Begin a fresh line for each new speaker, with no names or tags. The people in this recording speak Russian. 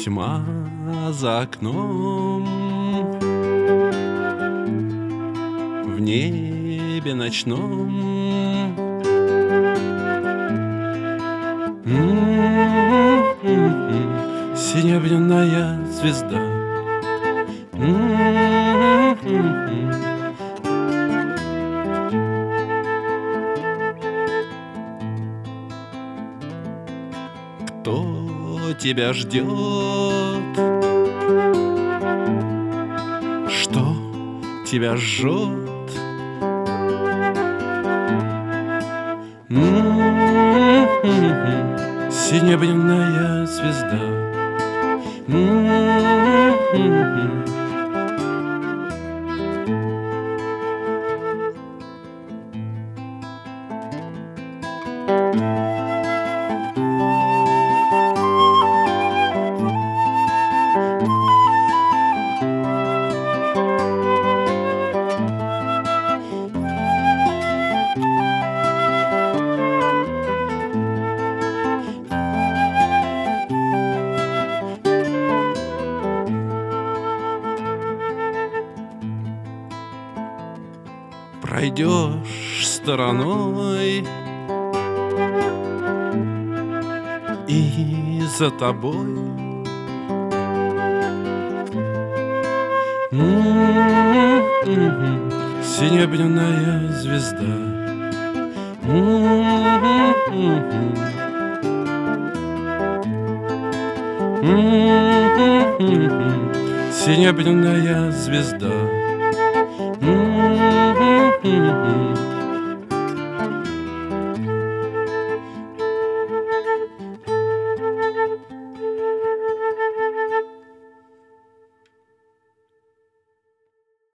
Тьма за окном, в небе ночном. Серебряная звезда. Кто тебя ждет? Что тебя жжет? Серебряная звезда. Пройдешь стороной, и за тобой серебряная звезда. Серебряная звезда.